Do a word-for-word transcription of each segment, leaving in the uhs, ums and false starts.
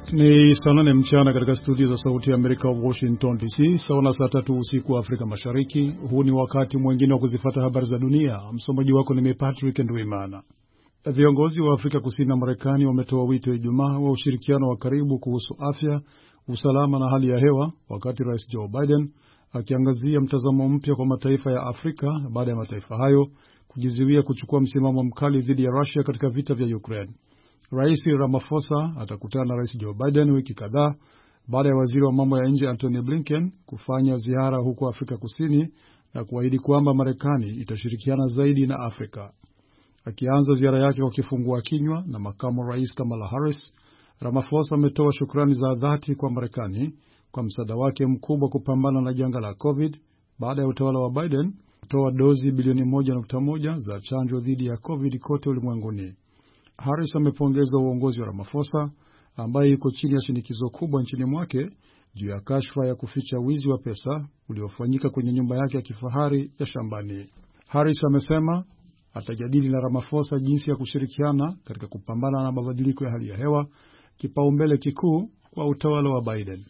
Ni saa nane mchana katika studio za Sauti ya Amerika Washington D C, sawa na saa tatu usiku wa Afrika Mashariki. Huu ni wakati mwingine wa kuzifuata habari za dunia. Msomaji wako ni mimi Patrick Ndwimana. Viongozi wa Afrika Kusini na Marekani wametoa wito Ijumaa wa ushirikiano wa karibu kuhusu afya, usalama na hali ya hewa, wakati Rais Joe Biden akiangazia mtazamo mpya kwa mataifa ya Afrika baada ya mataifa hayo kujizuia kuchukua msimamo mkali dhidi ya Russia katika vita vya Ukraine. Rais Ramaphosa atakutana na Rais Joe Biden wiki kadhaa baada ya waziri wa mambo ya nje Antony Blinken kufanya ziara huko Afrika Kusini na kuahidi kwamba Marekani itashirikiana zaidi na Afrika. Akianza ziara yake kwa kifungua kinywa na makamu rais Kamala Harris, Ramaphosa ametoa shukrani za dhati kwa Marekani kwa msaada wake mkubwa kupambana na janga la COVID baada ya utawala wa Biden kutoa dozi bilioni moja nukta moja za chanjo dhidi ya COVID kote ulimwenguni. Harris amepongeza uongozi wa Ramaphosa ambaye yuko chini ya shinikizo kubwa nchini mwake juu ya kashfa ya kuficha wizi wa pesa uliofanyika kwenye nyumba yake ya kifahari ya shambani. Harris amesema atajadili na Ramaphosa jinsi ya kushirikiana katika kupambana na mabadiliko ya hali ya hewa, kipaumbele kikuu kwa utawala wa Biden.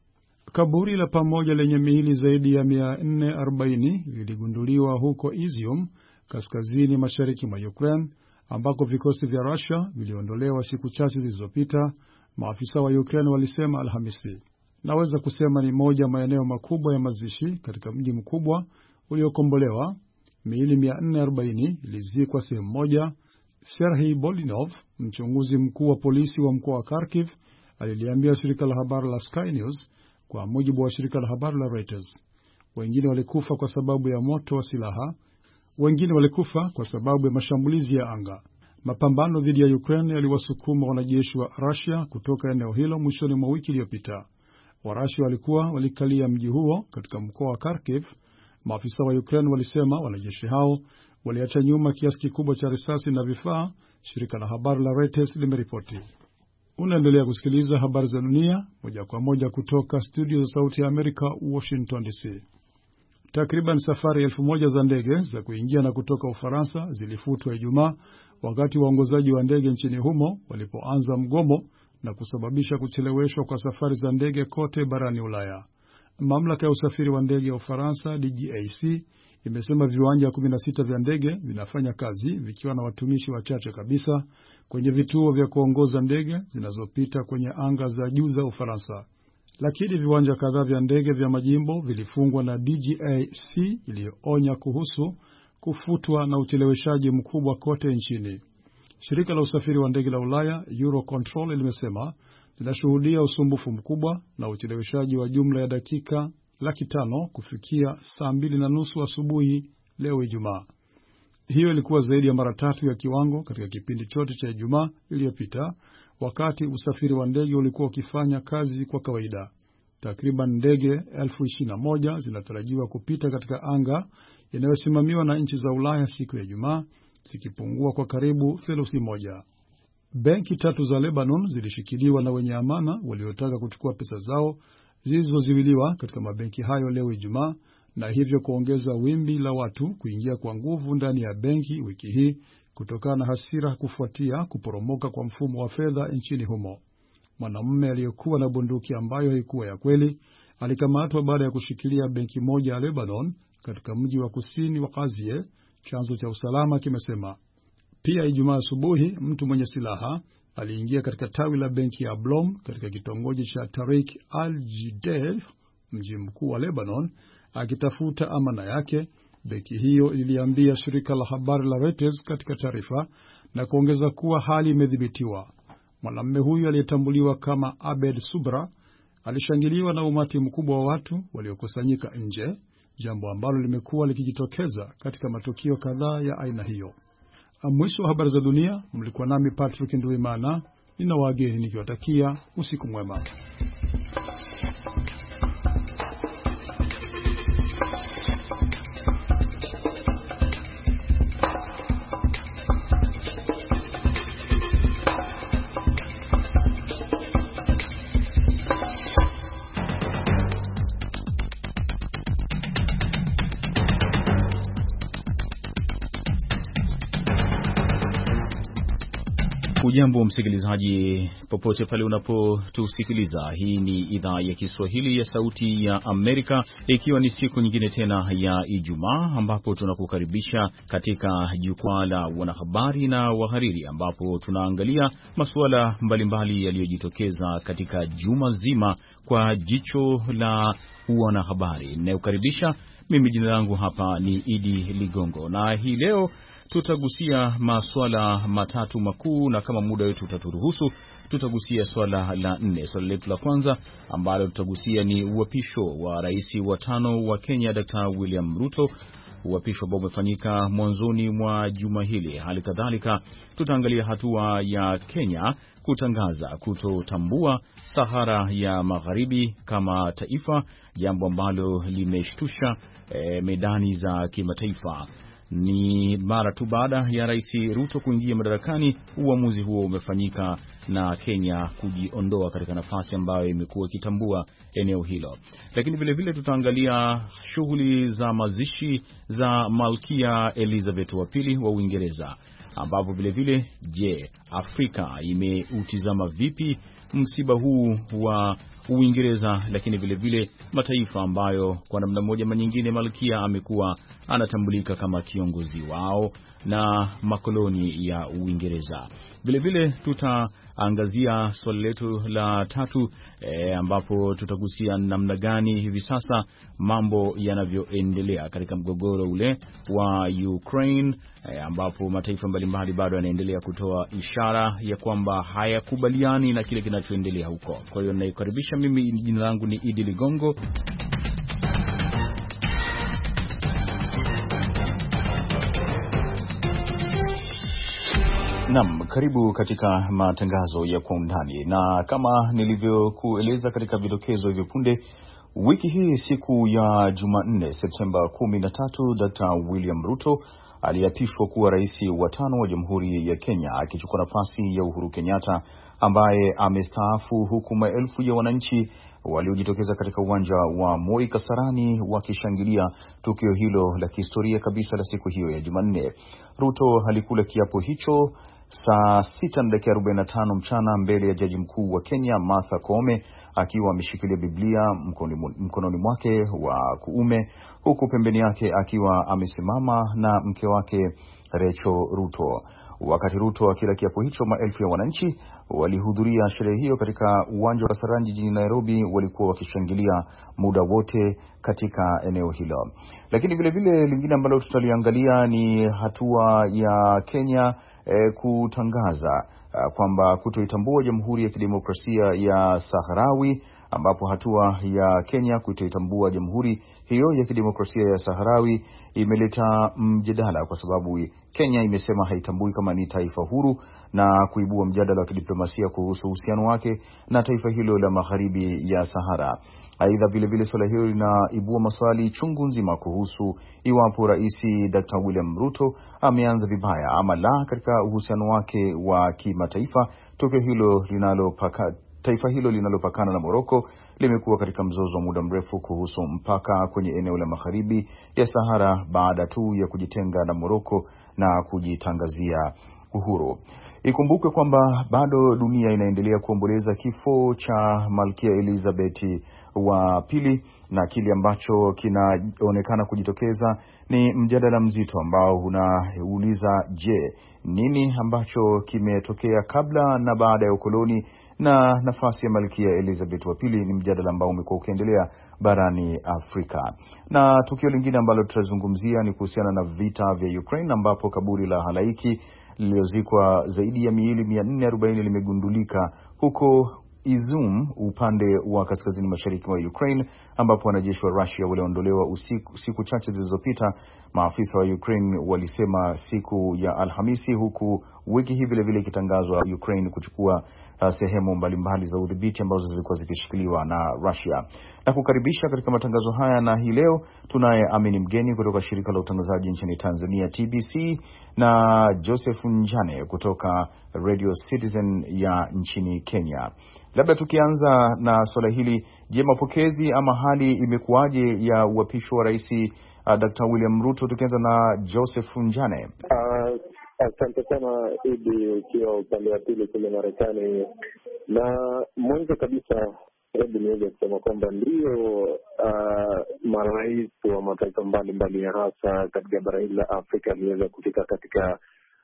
Kaburi la pamoja lenye miili zaidi ya mia nne arobaini liligunduliwa huko Izium, kaskazini mashariki mwa Ukraine, ambako vikosi vya Russia viliondolewa siku chache zilizopita, maafisa wa Ukraine walisema Alhamisi. Naweza kusema ni moja maeneo makubwa ya mazishi katika mji mkubwa uliokombolewa. Miili mia nne arobaini ilizikwa sehemu moja, Serhiy Bolinov, mchunguzi mkuu wa polisi wa mkoa wa Kharkiv, aliliambia shirika la habari la Sky News, kwa mujibu wa shirika la habari la Reuters. Wengine walikufa kwa sababu ya moto wa silaha. Wengine walikufa kwa sababu ya mashambulizi ya anga. Mapambano dhidi ya Ukraine yaliwasukuma wanajeshi wa Russia kutoka eneo hilo mwishoni mwa wiki iliyopita. Wa-Russia walikuwa walikalia mji huo katika mkoa wa Kharkiv. Maafisa wa Ukraine walisema wanajeshi hao waliacha nyuma kiasi kikubwa cha risasi na vifaa, shirika la habari la Reuters limeripoti. Unaendelea kusikiliza habari za dunia moja kwa moja kutoka studio za Sauti ya Amerika Washington D C. Takriban safari elfu moja za ndege za kuingia na kutoka Ufaransa zilifutwa Ijumaa wakati waongozaji wa ndege nchini humo walipoanza mgomo na kusababisha kucheleweshwa kwa safari za ndege kote barani Ulaya. Mamlaka ya usafiri wa ndege ya Ufaransa D G A C imesema viwanja kumi na sita vya ndege vinafanya kazi vikiwa na watumishi wachache kabisa kwenye vituo vya kuongoza ndege zinazopita kwenye anga za juu za Ufaransa. Lakini viwanja kadhaa vya ndege vya majimbo vilifungwa na D G A C iliyoonya kuhusu kufutwa na ucheleweshaji mkubwa kote nchini. Shirika la usafiri wa ndege la Ulaya Eurocontrol limesema linashuhudia usumbufu mkubwa na ucheleweshaji wa jumla ya dakika laki tano kufikia saa mbili na nusu asubuhi leo Ijumaa. Hiyo ilikuwa zaidi ya mara tatu ya kiwango katika kipindi chote cha Ijumaa iliyopita, wakati usafiri wa ndege ulikuwa ukifanya kazi kwa kawaida. Takriban ndege elfu ishirini na moja zinatarajiwa kupita katika anga inayosimamiwa na nchi za Ulaya siku ya Ijumaa, zikipungua kwa karibu theluthi moja. Benki tatu za Lebanon zilishikiliwa na wenye amana waliotaka kuchukua pesa zao zilizozuiliwa katika mabenki hayo leo Ijumaa, na hivyo kuongeza wimbi la watu kuingia kwa nguvu ndani ya benki wiki hii kutokana na hasira kufuatia kuporomoka kwa mfumo wa fedha nchini humo. Mwanamume aliyekuwa na bunduki ambayo haikuwa ya kweli alikamatwa baada ya kushikilia benki moja ya Lebanon katika mji wa kusini wa Qazie, chanzo cha usalama kimesema. Pia Ijumaa asubuhi mtu mwenye silaha aliingia katika tawi la benki ya Blom katika kitongoji cha Tariq al-Jidel, mji mkuu wa Lebanon, akitafuta amana yake, benki hiyo iliambia shirika la habari la Reuters katika taarifa, na kuongeza kuwa hali imedhibitiwa. Mwanamume huyu aliyetambuliwa kama Abed Subra alishangiliwa na umati mkubwa wa watu waliokusanyika nje, jambo ambalo limekuwa likijitokeza katika matukio kadhaa ya aina hiyo. Mwisho wa habari za dunia, mlikuwa nami Patrick Ndwimana, ninawageni nikiwatakia usiku mwema. Hujambo msikilizaji, popote pale unapotusikiliza. Hii ni idhaa ya Kiswahili ya Sauti ya Amerika, ikiwa ni siku nyingine tena ya Ijumaa ambapo tunakukaribisha katika jukwaa la wanahabari na wahariri, ambapo tunaangalia masuala mbalimbali yaliyojitokeza katika juma zima kwa jicho la wanahabari. Ninayokaribisha mimi, jina langu hapa ni Idi Ligongo, na hii leo tutagusia masuala matatu makuu, na kama muda wetu utaturuhusu tutagusia swala la nne. Swala letu la kwanza ambalo tutagusia ni uapisho wa rais wa tano wa Kenya, Daktari William Ruto, uapisho ambao umefanyika mwanzoni mwa juma hili. Hali kadhalika tutaangalia hatua ya Kenya kutangaza kutotambua Sahara ya Magharibi kama taifa, jambo ambalo limeshtusha e, medani za kimataifa. Ni mara tu baada ya Rais Ruto kuingia madarakani, uamuzi huo umefanyika na Kenya kujiondoa katika nafasi ambayo imekuwa ikitambua eneo hilo. Lakini vile vile tutaangalia shughuli za mazishi za Malkia Elizabeth wa pili wa Uingereza, ambapo vile vile, je, Afrika imeutizama vipi msiba huu wa Uingereza, lakini vile vile mataifa ambayo kwa namna moja ama nyingine Malkia amekuwa anatambulika kama kiongozi wao na makoloni ya Uingereza. Vile vile tutaangazia swali letu la tatu e, ambapo tutagusia namna gani hivi sasa mambo yanavyoendelea katika mgogoro ule wa Ukraine, e, ambapo mataifa mbalimbali bado yanaendelea kutoa ishara ya kwamba hayakubaliani na kile kinachoendelea huko. Kwa hiyo ninaikukaribisha, mimi jina langu ni Idi Ligongo. Naam, karibu katika matangazo ya kwa undani, na kama nilivyokueleza katika vidokezo hivi punde, wiki hii siku ya Jumanne Septemba kumi na tatu, Daktari William Ruto aliapishwa kuwa rais wa tano wa Jamhuri ya Kenya, akichukua nafasi ya Uhuru Kenyatta ambaye amestaafu, huku maelfu ya wananchi waliojitokeza katika uwanja wa Moi Kasarani wakishangilia tukio hilo la kihistoria kabisa la siku hiyo ya Jumanne. Ruto alikula kiapo hicho saa sita na dakika arobaini na tano mchana mbele ya jaji mkuu wa Kenya Martha Koome, akiwa ameshikilia Biblia mkononi, mkononi mwake wa kuume, huku pembeni yake akiwa amesimama na mke wake Rachel Ruto. Wakati Ruto akila kiapo hicho, maelfu ya wananchi walihudhuria sherehe hiyo katika uwanja wa Kasarani jijini Nairobi, walikuwa wakishangilia muda wote katika eneo hilo. Lakini vile vile lingine ambalo tutaliangalia ni hatua ya Kenya eh, kutangaza uh, kwamba kutoitambua Jamhuri ya Kidemokrasia ya Saharawi, ambapo hatua ya Kenya kutoitambua Jamhuri hiyo ya Kidemokrasia ya Saharawi imeleta mjadala, kwa sababu Kenya imesema haitambui kama ni taifa huru na kuibua mjadala wa kidiplomasia kuhusu uhusiano wake na taifa hilo la Magharibi ya Sahara. Aidha, vile vile swala hilo linaibua maswali chungu nzima kuhusu iwapo Rais Daktari William Ruto ameanza vibaya ama la katika uhusiano wake wa kimataifa. Tukio hilo linalopaka Taifa hilo linalopakana na Morocco limekuwa katika mzozo wa muda mrefu kuhusu mpaka kwenye eneo la Magharibi ya Sahara baada tu ya kujitenga na Morocco na kujitangazia uhuru. Ikumbukwe kwamba bado dunia inaendelea kuomboleza kifo cha Malkia Elizabeth wa pili, na kile ambacho kinaonekana kujitokeza ni mjadala mzito ambao unauliza, je, nini ambacho kimetokea kabla na baada ya ukoloni na nafasi ya Malkia Elizabeth wa pili? Ni mjadala ambao umekuwa ukiendelea barani Afrika. Na tukio lingine ambalo tutazungumzia ni kuhusiana na vita vya Ukraine, ambapo kaburi la halaiki lililozikwa zaidi ya miili mia nne arobaini limegundulika huko Izum, upande wa kaskazini mashariki wa Ukraine, ambapo wanajeshi wa Russia waliondolewa usiku siku chache zilizopita, maafisa wa Ukraine walisema siku ya Alhamisi, huku wiki hii vile vile ikitangazwa Ukraine kuchukua uh, sehemu mbalimbali za udhibiti ambazo zilikuwa zikishikiliwa na Russia. Na kukaribisha katika matangazo haya, na hii leo tunaye Amini Mgeni kutoka shirika la utangazaji nchini Tanzania T B C, na Joseph Njane kutoka Radio Citizen ya nchini Kenya. Labda tukianza na swala hili, je, mapokezi ama hali imekuwaje ya uapisho wa Rais uh, Daktari William Ruto? Tukianza na Joseph Njane. Uh, Asante sana Idi, ukiwa upande wa pili kule Marekani. Na mwanzo kabisa, hebu niweze kusema kwamba ndio uh, marais wa mataifa mbalimbali ya hasa katika bara hili la Afrika aliweza kufika katika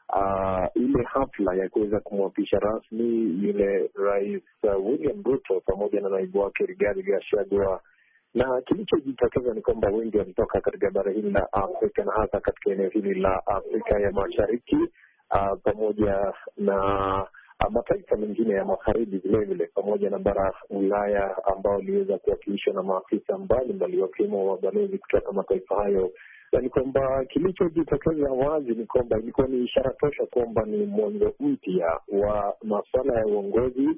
uh, ile hafla ya kuweza kumwapisha rasmi yule rais uh, William Ruto pamoja na naibu wake Rigathi Gachagua. Na kilichojitokeza ni kwamba wengi walitoka katika bara hili la Afrika na hasa katika eneo hili la Afrika ya Mashariki uh, pamoja na uh, mataifa mengine ya magharibi vile vile, pamoja na bara Ulaya ambao waliweza kuwakilishwa na maafisa mbalimbali wakiwemo wabalozi kutoka mataifa hayo. Na ni kwamba kilichojitokeza wazi ni kwamba ilikuwa ni ishara tosha kwamba ni mwanzo mpya wa masuala ya uongozi,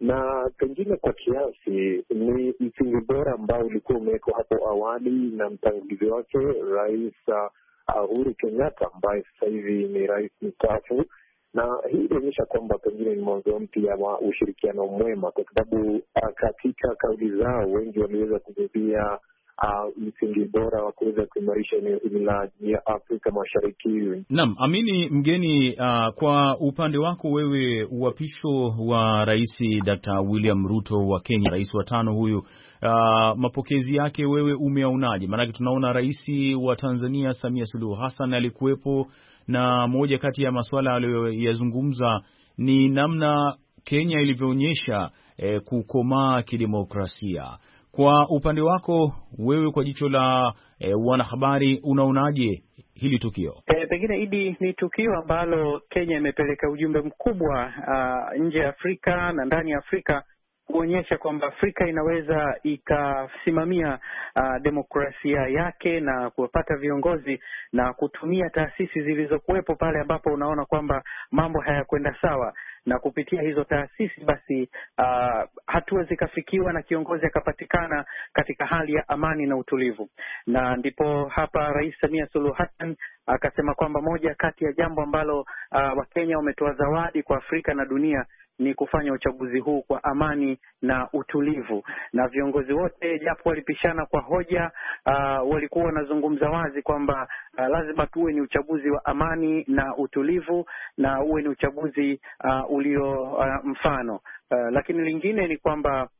na pengine kwa kiasi ni msingi bora ambao ulikuwa umewekwa hapo awali na mtangulizi wake Rais uh, Uhuru Kenyatta ambaye sasa hivi ni rais mstaafu. Na hii inaonyesha kwamba pengine ni mwanzo mpya wa ushirikiano mwema, kwa sababu uh, katika kauli zao wengi waliweza kujadili Uh, msingi bora wa kuweza kuimarisha eneo hili la Afrika Mashariki. Naam, Amini Mgeni, uh, kwa upande wako wewe, uapisho wa Rais Daktari William Ruto wa Kenya, rais wa tano huyu, uh, mapokezi yake wewe umeonaje? Maanake tunaona rais wa Tanzania Samia Suluhu Hassan alikuwepo, na moja kati ya masuala aliyoyazungumza ni namna Kenya ilivyoonyesha eh, kukomaa kidemokrasia. Kwa upande wako wewe, kwa jicho la e, wanahabari, unaonaje hili tukio? E, pengine Idi, ni tukio ambalo Kenya imepeleka ujumbe mkubwa uh, nje ya Afrika na ndani ya Afrika, kuonyesha kwamba Afrika inaweza ikasimamia uh, demokrasia yake na kupata viongozi na kutumia taasisi zilizokuwepo pale ambapo unaona kwamba mambo hayakwenda sawa, na kupitia hizo taasisi basi uh, hatua zikafikiwa na kiongozi akapatikana katika hali ya amani na utulivu. Na ndipo hapa Rais Samia Suluhu Hassan akasema kwamba moja kati ya jambo ambalo uh, Wakenya wametoa zawadi kwa Afrika na dunia ni kufanya uchaguzi huu kwa amani na utulivu. Na viongozi wote japo walipishana kwa hoja, uh, walikuwa wanazungumza wazi kwamba uh, lazima tuwe ni uchaguzi wa amani na utulivu, na uwe ni uchaguzi uh, ulio uh, mfano. Uh, lakini lingine ni kwamba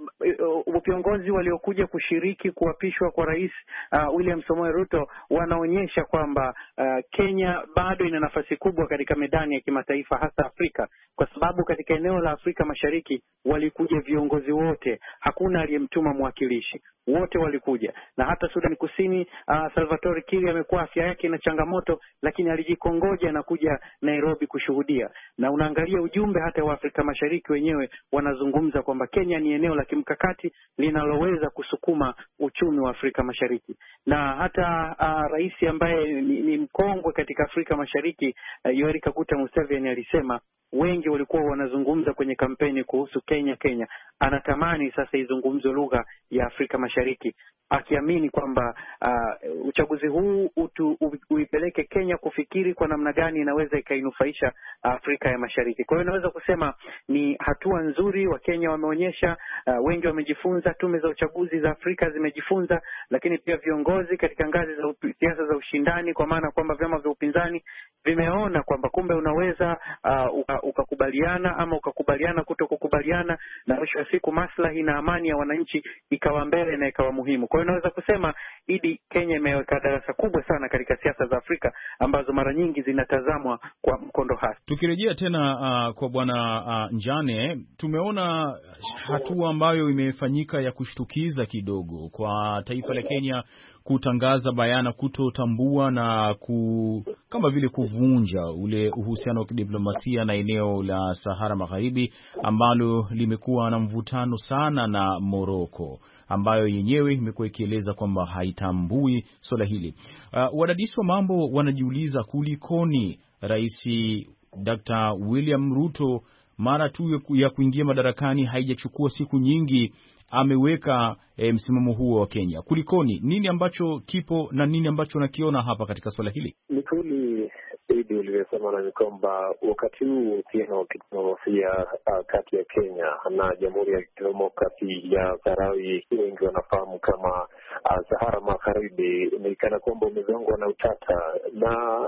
Uh, viongozi waliokuja kushiriki kuapishwa kwa Rais uh, William Samoei Ruto wanaonyesha kwamba uh, Kenya bado ina nafasi kubwa katika medani ya kimataifa, hasa Afrika, kwa sababu katika eneo la Afrika Mashariki walikuja viongozi wote, hakuna aliyemtuma mwakilishi, wote walikuja. Na hata Sudan Kusini, uh, Salvatore Kiri amekuwa afya yake na changamoto, lakini alijikongoja na kuja Nairobi kushuhudia. Na unaangalia ujumbe hata wa Afrika Mashariki wenyewe wanazungumza kwamba Kenya ni eneo la kimkakati linaloweza kusukuma uchumi wa Afrika Mashariki. Na hata uh, rais ambaye ni, ni mkongwe katika Afrika Mashariki, uh, Yoweri Kaguta Museveni, alisema wengi walikuwa wanazungumza kwenye kampeni kuhusu Kenya Kenya. Anatamani sasa izungumzwe lugha ya Afrika Mashariki, akiamini kwamba uh, uchaguzi huu utu, u, uipeleke Kenya kufikiri kwa namna gani inaweza ikainufaisha Afrika ya Mashariki. Kwa hiyo naweza kusema ni hatua nzuri wa Kenya wameonyesha. Uh, wengi wamejifunza, tume za uchaguzi za Afrika zimejifunza, lakini pia viongozi katika ngazi za siasa za ushindani, kwa maana kwamba vyama vya upinzani vimeona kwamba kumbe unaweza uh, ukakubaliana ama ukakubaliana kutokukubaliana, na mwisho wa siku maslahi na amani ya wananchi ikawa mbele na ikawa muhimu. Kwa hiyo naweza kusema Idi, Kenya imeweka darasa kubwa sana katika siasa za Afrika ambazo mara nyingi zinatazamwa kwa mkondo hasi. Tukirejea tena uh, kwa bwana uh, Njane, tumeona hatua ambayo imefanyika ya kushtukiza kidogo kwa taifa la Kenya kutangaza bayana kutotambua na ku, kama vile kuvunja ule uhusiano wa kidiplomasia na eneo la Sahara Magharibi ambalo limekuwa na mvutano sana na Morocco, ambayo yenyewe imekuwa ikieleza kwamba haitambui swala hili. Uh, wadadisi wa mambo wanajiuliza kulikoni Rais Daktari William Ruto mara tu ya kuingia madarakani haijachukua siku nyingi ameweka e, msimamo huo wa Kenya. Kulikoni? Nini ambacho kipo na nini ambacho nakiona hapa katika swala hili? Ni kweli Idi ulivyosema, na ni kwamba wakati huu uhusiano wa kidiplomasia uh, kati ya Kenya na Jamhuri ya Kidemokrasi ya Sahrawi, wengi wanafahamu kama uh, Sahara Magharibi, ni kana kwamba umezongwa na utata. Na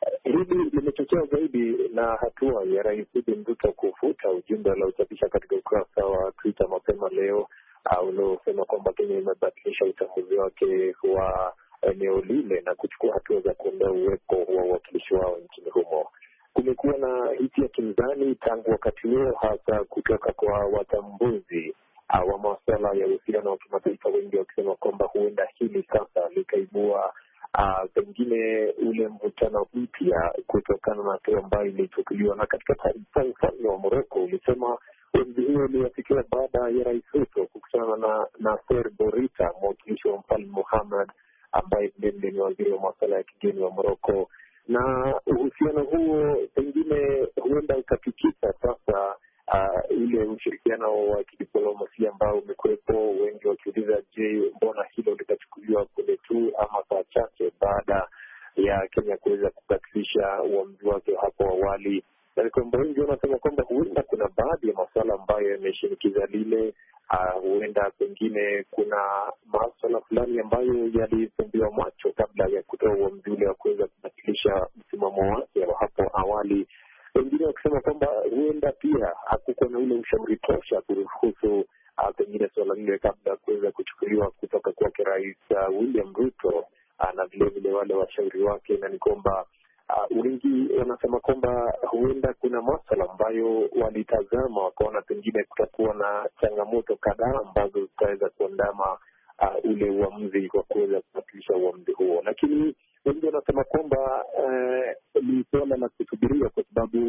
hili limechochewa zaidi na hatua ya Rais William Ruto kufuta ujumbe aliochapisha katika ukurasa wa Twitter mapema leo uliosema kwamba Kenya imebadilisha utambuzi wake wa eneo lile na kuchukua hatua za kuondoa uwepo wa uwakilishi wao nchini humo. Kumekuwa na hisia kinzani tangu wakati huo, hasa kutoka kwa watambuzi wa masuala ya uhusiano wa kimataifa, wengi wakisema kwamba huenda hili sasa likaibua Uh, pengine ule mvutano mpya kutokana na hatua ambayo ilichukuliwa. Na katika taarifa, ufalme wa Morocco ulisema ombi hiyo iliafikiwa baada ya Rais Ruto kukutana na Nasser Bourita, mwakilishi wa Mfalme Mohammed ambaye vilevile ni waziri wa masuala ya kigeni wa Morocco, na uhusiano huo pengine huenda ukatikisa sasa Uh, ile ushirikiano wa kidiplomasia ambao umekuwepo, wengi wakiuliza, je, mbona hilo litachukuliwa punde tu ama saa chache baada ya Kenya kuweza kubatilisha uamuzi wake hapo awali. Na kwamba wengi wanasema kwamba huenda kuna baadhi ya masuala ambayo yameshinikiza lile, uh, huenda pengine kuna masuala fulani ambayo yalifumbiwa macho kabla ya kutoa uamuzi ule wa kuweza kubatilisha msimamo wake wa hapo awali. Wengine wakisema kwamba huenda pia hakukuwa na ule ushauri tosha kuruhusu uh, pengine suala lile kabla ya kuweza kuchukuliwa kutoka kwake Rais uh, William Ruto uh, na vile vile wale washauri wake, na ni kwamba uh, wengi wanasema kwamba huenda kuna masuala ambayo walitazama wakaona pengine kutakuwa na changamoto kadhaa ambazo zitaweza kuandama uh, ule uamuzi kwa kuweza kubatilisha uamuzi huo, lakini wengi wanasema kwamba uh, ni suala la kusubiria kwa sababu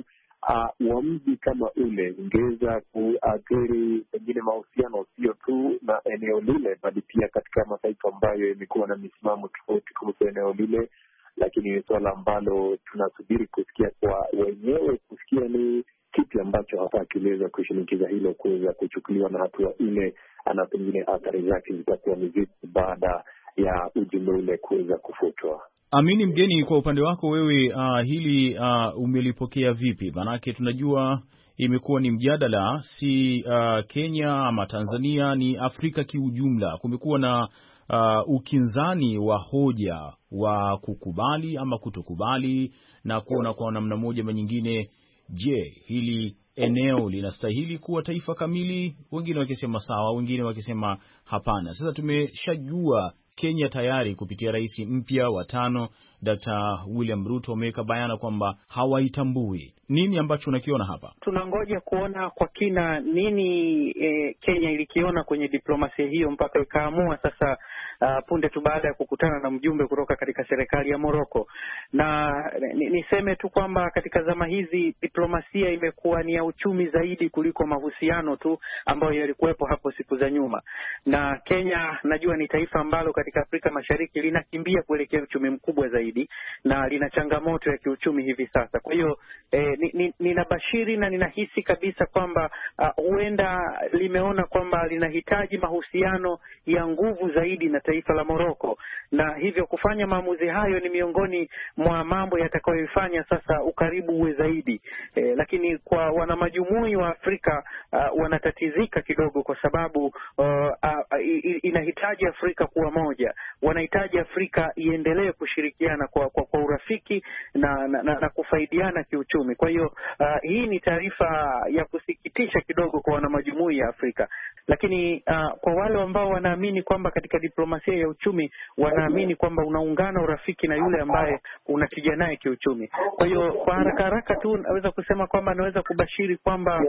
uamuzi uh, kama ule ungeweza kuathiri pengine mahusiano sio tu na eneo lile, bali pia katika mataifa ambayo yamekuwa na misimamo tofauti kuhusu eneo lile. Lakini ni suala ambalo tunasubiri kusikia kwa wenyewe, kusikia ni kipi ambacho hapa kiliweza kushinikiza hilo kuweza kuchukuliwa na hatua ile, na pengine athari zake zitakuwa ni vipi baada ya ujumbe ule kuweza kufutwa. Amini Mgeni, kwa upande wako wewe, uh, hili uh, umelipokea vipi? Maanake tunajua imekuwa ni mjadala, si uh, Kenya ama Tanzania, ni Afrika kiujumla. Kumekuwa na uh, ukinzani wa hoja wa kukubali ama kutokubali na kuona kwa namna moja ama nyingine, je, hili eneo linastahili kuwa taifa kamili? Wengine wakisema sawa, wengine wakisema hapana. Sasa tumeshajua Kenya tayari kupitia rais mpya wa tano Daktari William Ruto ameweka bayana kwamba hawaitambui. Nini ambacho unakiona hapa? Tunangoja kuona kwa kina nini eh, Kenya ilikiona kwenye diplomasia hiyo mpaka ikaamua sasa uh, punde tu baada ya kukutana na mjumbe kutoka katika serikali ya Morocco. Na niseme tu kwamba katika zama hizi diplomasia imekuwa ni ya uchumi zaidi kuliko mahusiano tu ambayo yalikuwepo hapo siku za nyuma. Na Kenya najua ni taifa ambalo katika Afrika Mashariki linakimbia kuelekea uchumi mkubwa zaidi na lina changamoto ya kiuchumi hivi sasa. Kwa hiyo eh, ninabashiri ni, na ninahisi kabisa kwamba uh, huenda limeona kwamba linahitaji mahusiano ya nguvu zaidi na taifa la Morocco, na hivyo kufanya maamuzi hayo ni miongoni mwa mambo yatakayoifanya sasa ukaribu uwe zaidi. Eh, lakini kwa wanamajumui wa Afrika uh, wanatatizika kidogo kwa sababu uh, uh, inahitaji Afrika kuwa moja. Wanahitaji Afrika iendelee kushirikiana kwa, kwa, kwa urafiki na, na, na, na kufaidiana kiuchumi. Kwa hiyo uh, hii ni taarifa ya kusikitisha kidogo kwa wanamajumui ya Afrika. Lakini uh, kwa wale ambao wanaamini kwamba katika diplomasia ya uchumi wanaamini kwamba unaungana urafiki na yule ambaye unatija naye kiuchumi. Kwa hiyo kwa haraka haraka tu naweza kusema kwamba naweza kubashiri kwamba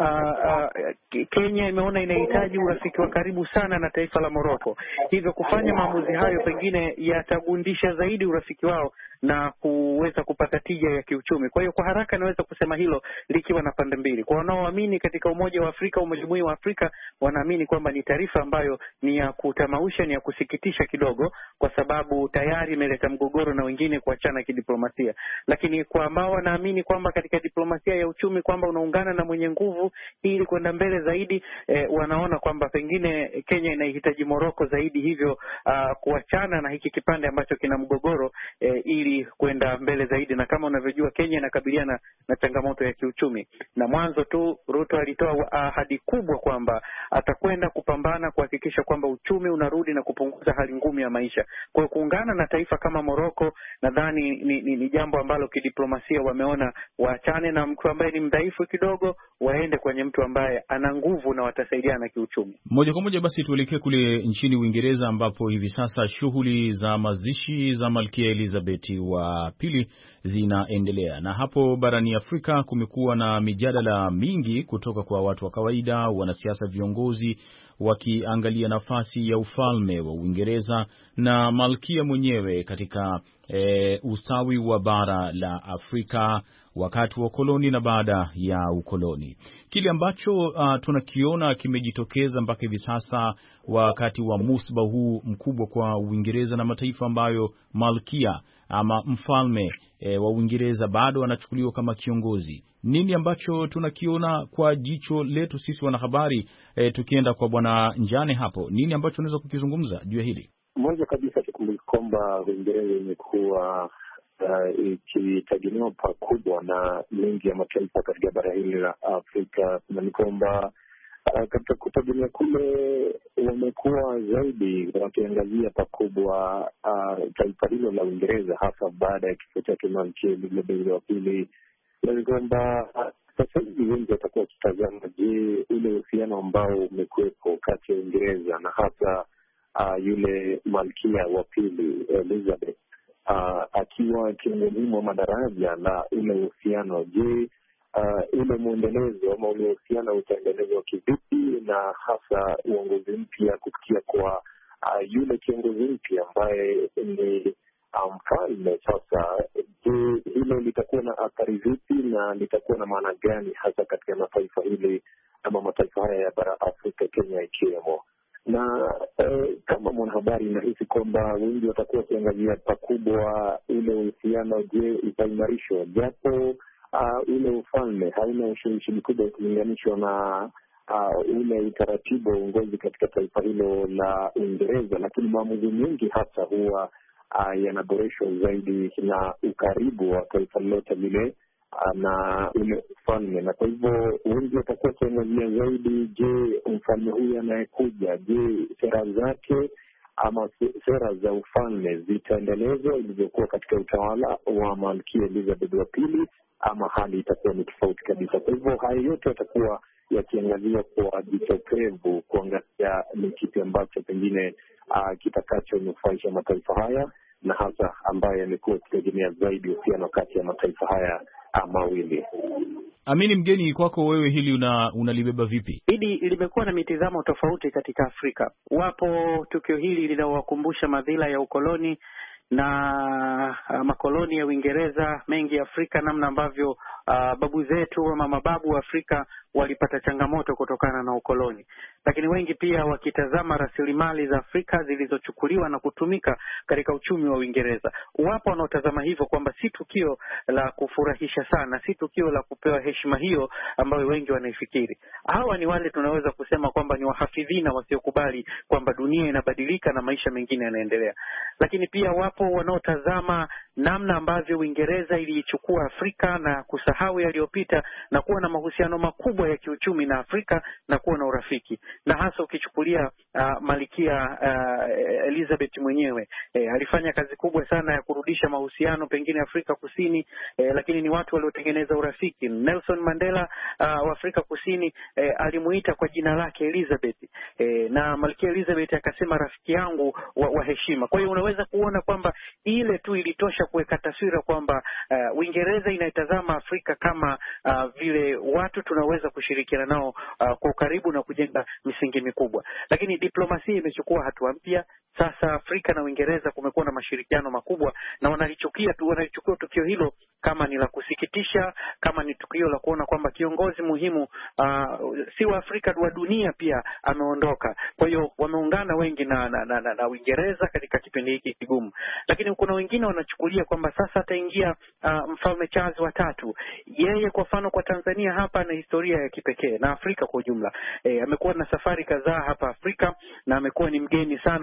uh, uh, Kenya imeona inahitaji urafiki wa karibu sana na taifa la Morocco. Hivyo kufanya maamuzi hayo pengine yatagundisha zaidi urafiki wao na kuweza kupata tija ya kiuchumi. Kwa hiyo kwa haraka naweza kusema hilo likiwa na pande mbili. Kwa wanaoamini katika umoja wa Afrika, umejumuiya wa Afrika, wanaamini kwamba ni taarifa ambayo ni ya kutamausha, ni ya kusikitisha kidogo kwa sababu tayari imeleta mgogoro na wengine kuachana kidiplomasia. Lakini kwa ambao wanaamini kwamba katika diplomasia ya uchumi kwamba unaungana na mwenye nguvu ili kwenda mbele zaidi, eh, wanaona kwamba pengine Kenya inahitaji Morocco zaidi, hivyo uh, kuachana na hiki kipande ambacho kina mgogoro eh, ili kwenda mbele zaidi. Na kama unavyojua Kenya inakabiliana na changamoto ya kiuchumi. Na mwanzo tu Ruto alitoa ahadi kubwa kwamba atakwenda kupambana kuhakikisha kwamba uchumi unarudi na kupunguza hali ngumu ya maisha. Kwa hiyo kuungana na taifa kama Morocco nadhani ni, ni, ni jambo ambalo kidiplomasia wameona waachane na mtu ambaye ni mdhaifu kidogo, waende kwenye mtu ambaye ana nguvu na watasaidiana kiuchumi. Moja kwa moja basi tuelekee kule nchini Uingereza ambapo hivi sasa shughuli za mazishi za Malkia Elizabeth wa pili zinaendelea, na hapo barani Afrika kumekuwa na mijadala mingi kutoka kwa watu wa kawaida, wanasiasa, viongozi wakiangalia nafasi ya ufalme wa Uingereza na malkia mwenyewe katika e, usawi wa bara la Afrika wakati wa ukoloni na baada ya ukoloni. Kile ambacho uh, tunakiona kimejitokeza mpaka hivi sasa wakati wa musba huu mkubwa kwa Uingereza na mataifa ambayo malkia ama mfalme e, wa Uingereza bado anachukuliwa kama kiongozi. Nini ambacho tunakiona kwa jicho letu sisi wanahabari e, tukienda kwa Bwana Njane hapo, nini ambacho unaweza kukizungumza juu ya hili? Mwanzo kabisa tukumbuke kwamba Uingereza imekuwa uh, ikitegemewa pakubwa na mengi ya mataifa katika bara hili la Afrika, na ni kwamba uh, katika kutegemea kule wamekuwa zaidi wakiangazia pakubwa uh, taifa hilo la Uingereza, hasa baada ya kifo chake Malkia Elizabeth wa pili. Na ni kwamba sasa hivi wengi watakuwa wakitazama, je, ule uhusiano ambao umekuwepo kati ya Uingereza na hasa uh, yule malkia wa pili Elizabeth uh, akiwa kiongozi wa madaraja la ule uhusiano, je, uh, ule mwendelezo ama ule uhusiano utaendelezwa kivipi, na hasa uongozi mpya kupitia kwa uh, yule kiongozi mpya ambaye ni mfalme um, sasa. Je, hilo litakuwa na athari vipi na litakuwa na maana gani hasa katika mataifa hili ama mataifa haya ya bara Afrika, Kenya ikiwemo? Na eh, kama mwanahabari nahisi kwamba wengi watakuwa wakiangazia pakubwa ule uhusiano, je, itaimarishwa, japo uh, ule ufalme hauna ushawishi mkubwa ukilinganishwa na uh, ule utaratibu wa uongozi katika taifa hilo la Uingereza, lakini maamuzi mengi hasa huwa Uh, yanaboreshwa zaidi na ukaribu wa taifa lote lile uh, na ule ufalme. Na kwa hivyo wengi watakuwa wakiangazia zaidi, je, mfalme huyu anayekuja, je, sera zake ama sera za ufalme zitaendelezwa ilivyokuwa katika utawala wa Malkia Elizabeth wa pili, ama hali itakuwa ni tofauti kabisa. Kwa hivyo haya yote yatakuwa yakiangaziwa kwa jicho pevu, kuangazia ni kipi ambacho pengine uh, kitakachonufaisha mataifa haya, na hasa ambayo yamekuwa yakitegemea zaidi uhusiano kati ya mataifa haya uh, mawili. Amini Mgeni, kwako wewe hili una, unalibeba vipi? Hili limekuwa na mitazamo tofauti katika Afrika. Wapo tukio hili linawakumbusha madhila ya ukoloni na uh, makoloni ya Uingereza mengi ya Afrika, namna ambavyo uh, babu zetu ama mababu wa Afrika walipata changamoto kutokana na ukoloni. Lakini wengi pia wakitazama rasilimali za Afrika zilizochukuliwa na kutumika katika uchumi wa Uingereza. Wapo wanaotazama hivyo kwamba si tukio la kufurahisha sana, si tukio la kupewa heshima hiyo ambayo wengi wanaifikiri. Hawa ni wale tunaweza kusema kwamba ni wahafidhina wasiokubali kwamba dunia inabadilika na maisha mengine yanaendelea. Lakini pia wapo wanaotazama namna ambavyo Uingereza iliichukua Afrika na kusahau yaliyopita na kuwa na mahusiano makubwa ya kiuchumi na Afrika na kuwa na urafiki. Na hasa ukichukulia uh, Malkia uh, Elizabeth mwenyewe eh, alifanya kazi kubwa sana ya kurudisha mahusiano pengine Afrika Kusini, eh, lakini ni watu waliotengeneza urafiki. Nelson Mandela uh, wa Afrika Kusini eh, alimuita kwa jina lake Elizabeth, eh, na Malkia Elizabeth akasema rafiki yangu wa, wa heshima. Kwa hiyo unaweza kuona kwamba ile tu ilitosha kuweka taswira kwamba uh, Uingereza inaitazama Afrika kama uh, vile watu tunaweza kushirikiana nao uh, kwa karibu na kujenga misingi mikubwa. Lakini diplomasia imechukua hatua mpya. Sasa Afrika na Uingereza kumekuwa na mashirikiano makubwa, na wanalichukia tu wanalichukua tukio hilo kama ni la kusikitisha, kama ni tukio la kuona kwamba kiongozi muhimu uh, si wa Afrika wa dunia pia ameondoka. Kwa hiyo wameungana wengi na na, na, na, na Uingereza katika kipindi hiki kigumu. Lakini kuna wengine wanachukulia kwamba sasa ataingia uh, Mfalme Charles wa tatu. Yeye kwa mfano kwa Tanzania hapa na historia ya kipekee na Afrika kwa ujumla. E, amekuwa na safari kadhaa hapa Afrika na amekuwa ni mgeni sana mara nyingi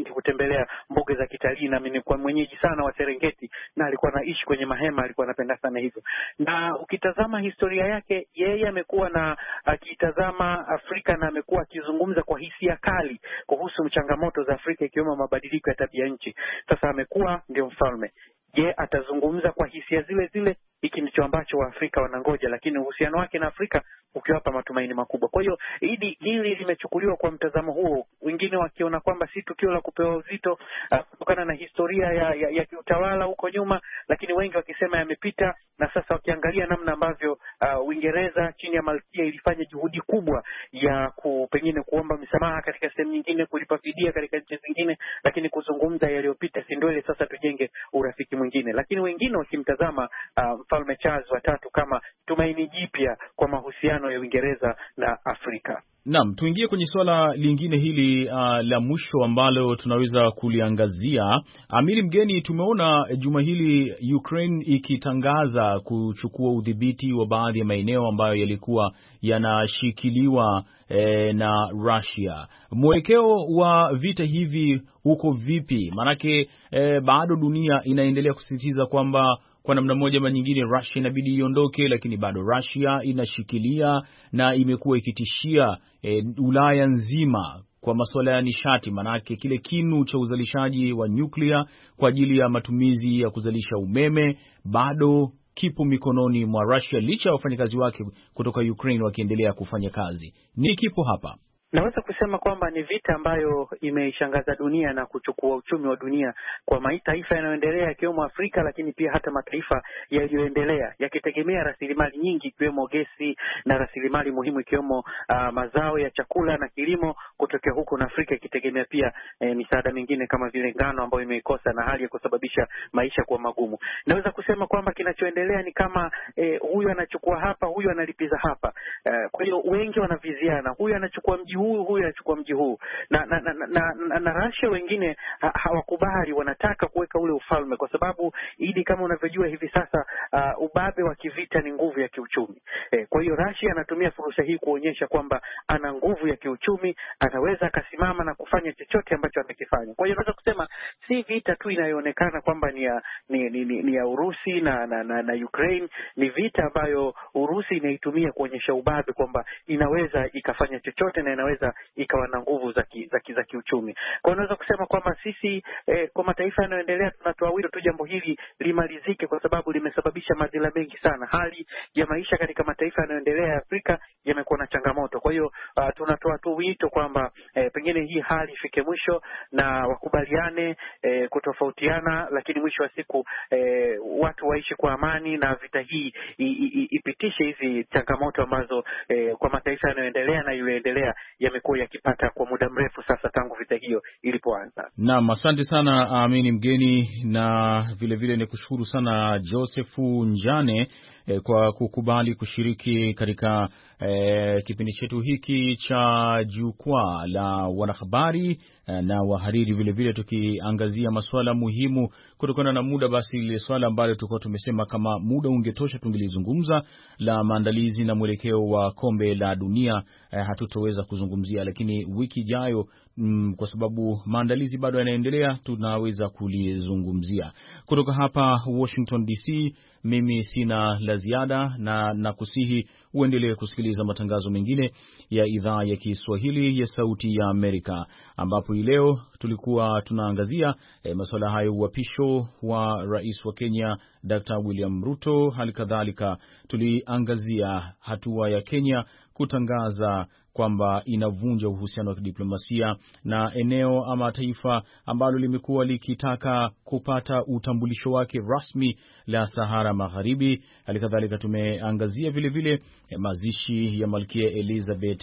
nyingi kutembelea mbuga za kitalii, na mimi kwa mwenyeji sana wa Serengeti, na alikuwa anaishi kwenye mahema, alikuwa anapenda sana hivyo. Na ukitazama historia yake, yeye amekuwa na akitazama Afrika na amekuwa akizungumza kwa hisia kali kuhusu changamoto za Afrika, ikiwemo mabadiliko ya tabia nchi. Sasa amekuwa ndio mfalme. Je, atazungumza kwa hisia zile zile? Hiki ndicho ambacho Waafrika wanangoja, lakini uhusiano wake na Afrika ukiwapa matumaini makubwa. Kwa hiyo hili hili limechukuliwa kwa mtazamo huo, wengine wakiona kwamba si tukio la kupewa uzito uh, kutokana na historia ya, ya, ya kiutawala huko nyuma, lakini wengi wakisema yamepita, na sasa wakiangalia namna ambavyo uh, Uingereza chini ya Malkia ilifanya juhudi kubwa ya ku, pengine kuomba msamaha katika sehemu nyingine, kulipa fidia katika nchi zingine, lakini kuzungumza yaliyopita, si ndio ile sasa tujenge urafiki mwingine. Lakini wengine wakimtazama uh, Mfalme Charles wa tatu kama tumaini jipya kwa mahusiano ya Uingereza na Afrika. Naam, tuingie kwenye swala lingine hili uh, la mwisho ambalo tunaweza kuliangazia. Amiri Mgeni, tumeona juma hili Ukraine ikitangaza kuchukua udhibiti wa baadhi ya maeneo ambayo yalikuwa yanashikiliwa eh, na Russia. Mwelekeo wa vita hivi uko vipi? Manake eh, bado dunia inaendelea kusisitiza kwamba kwa namna moja ama nyingine Russia inabidi iondoke, lakini bado Russia inashikilia na imekuwa ikitishia e, Ulaya nzima kwa masuala ya nishati. Manake kile kinu cha uzalishaji wa nyuklia kwa ajili ya matumizi ya kuzalisha umeme bado kipo mikononi mwa Russia, licha ya wafanyakazi wake kutoka Ukraine wakiendelea kufanya kazi. Ni kipo hapa. Naweza kusema kwamba ni vita ambayo imeishangaza dunia na kuchukua uchumi wa dunia kwa mataifa yanayoendelea ikiwemo Afrika, lakini pia hata mataifa yaliyoendelea yakitegemea rasilimali nyingi ikiwemo gesi na rasilimali muhimu ikiwemo uh, mazao ya chakula na kilimo kutokea huko, na Afrika ikitegemea pia eh, misaada mingine kama vile ngano ambayo imeikosa na hali ya kusababisha maisha kuwa magumu. Naweza kusema kwamba kinachoendelea ni kama eh, huyu anachukua hapa, huyu analipiza hapa. Eh, kwa hiyo wengi wanaviziana, huyu anachukua mji huyu huyu anachukua mji huu, na na na, na, na, na Russia wengine ha, hawakubali, wanataka kuweka ule ufalme, kwa sababu ili kama unavyojua hivi sasa uh, ubabe wa kivita ni nguvu ya kiuchumi. Eh, kwa hiyo Russia anatumia fursa hii kuonyesha kwamba ana nguvu ya kiuchumi, anaweza akasimama na kufanya chochote ambacho atakifanya. Kwa hiyo naweza kusema si vita tu inayoonekana kwamba ni ya ni, ni, ni, ni ya Urusi na na, na na Ukraine, ni vita ambayo Urusi inaitumia kuonyesha ubabe kwamba inaweza ikafanya chochote na inaweza ikawa na nguvu za ki, za, ki, za kiuchumi. Kwa hiyo naweza kusema kwamba sisi eh, kwa mataifa yanayoendelea tunatoa wito tu jambo hili limalizike, kwa sababu limesababisha madhila mengi sana. Hali ya maisha katika mataifa yanayoendelea ya Afrika yamekuwa na changamoto. Kwa hiyo uh, tunatoa tu wito kwamba eh, pengine hii hali ifike mwisho na wakubaliane eh, kutofautiana, lakini mwisho wa siku eh, watu waishi kwa amani na vita hii ipitishe hizi changamoto ambazo eh, kwa mataifa yanayoendelea na yanayoendelea yamekuwa yakipata kwa muda mrefu sasa tangu vita hiyo ilipoanza. Naam, asante sana Amini Mgeni, na vile vile nikushukuru sana Josephu Njane eh, kwa kukubali kushiriki katika eh, kipindi chetu hiki cha jukwaa la wanahabari eh, na wahariri, vile vile tukiangazia masuala muhimu kutokana na muda. Basi ile swala ambalo tulikuwa tumesema kama muda ungetosha tungelizungumza, la maandalizi na mwelekeo wa kombe la dunia eh, hatutoweza kuzungumzia, lakini wiki ijayo mm, kwa sababu maandalizi bado yanaendelea tunaweza kulizungumzia. Kutoka hapa Washington D C, mimi sina la ziada, na nakusihi uendelee kusikiliza matangazo mengine ya idhaa ya Kiswahili ya Sauti ya Amerika, ambapo hii leo tulikuwa tunaangazia e, masuala hayo, uapisho wa rais wa Kenya Doctor William Ruto. Hali kadhalika tuliangazia hatua ya Kenya kutangaza kwamba inavunja uhusiano wa kidiplomasia na eneo ama taifa ambalo limekuwa likitaka kupata utambulisho wake rasmi la Sahara Magharibi. Halikadhalika tumeangazia vile vile mazishi ya Malkia Elizabeth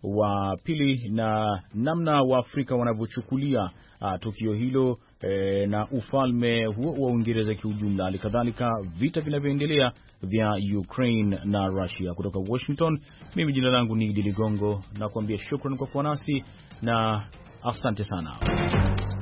wa pili na namna wa Afrika wanavyochukulia uh, tukio hilo eh, na ufalme huo wa Uingereza kiujumla. Halikadhalika vita vinavyoendelea vya Ukraine na Russia. Kutoka Washington, mimi jina langu ni Idi Ligongo, na kuambia shukrani kwa kuwa nasi na asante sana.